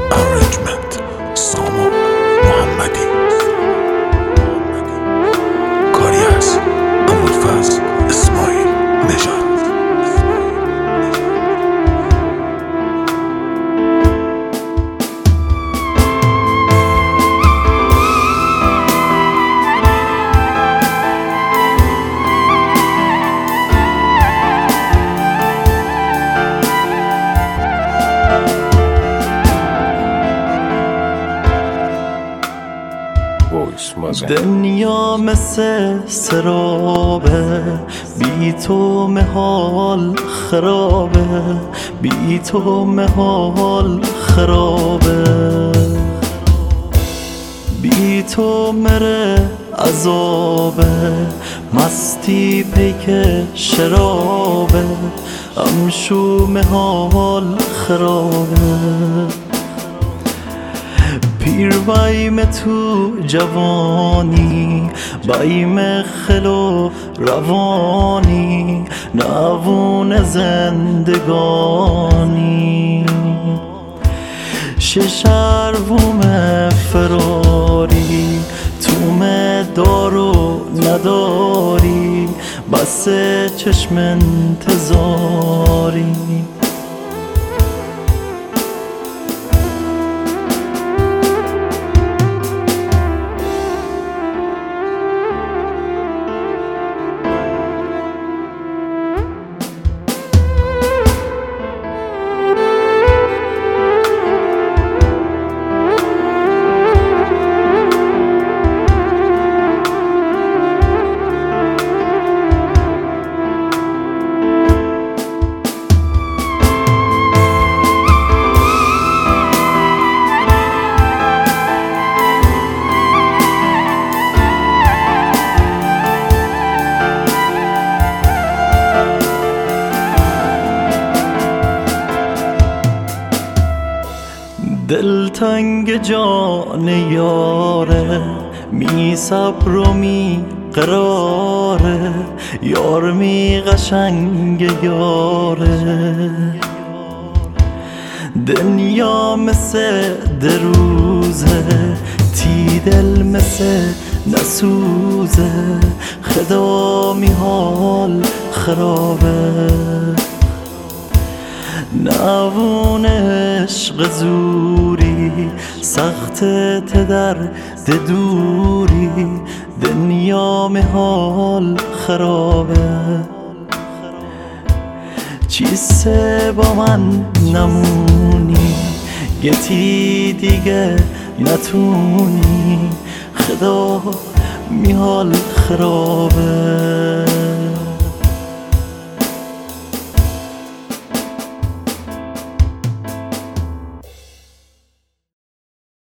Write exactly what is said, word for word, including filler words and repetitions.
Arrangement سامان محمدی. کاری از ابوالفضل اسماعیل نژاد. دنیا مثل سرابه، بی تو محال خرابه، بی تو محال خرابه، بی تو مره عذابه، مستی پیک شرابه، امشو محال خرابه. پیر بایم تو جوانی، بایم خلو روانی، نوون زندگانی، ششروم فراری، توم دارو نداری، بس چشم انتظاری. دلتنگ جان یاره، می صبر و می قراره، یار می قشنگ یاره. دنیا مثل دروزه، تی دل مثل نسوزه، خدا می حال خرابه، نوون عشق زوری، سخت تدر دوری، دنیا محال خرابه. چیسه با من نمونی، گتی دیگه نتونی، خدا میحال خرابه.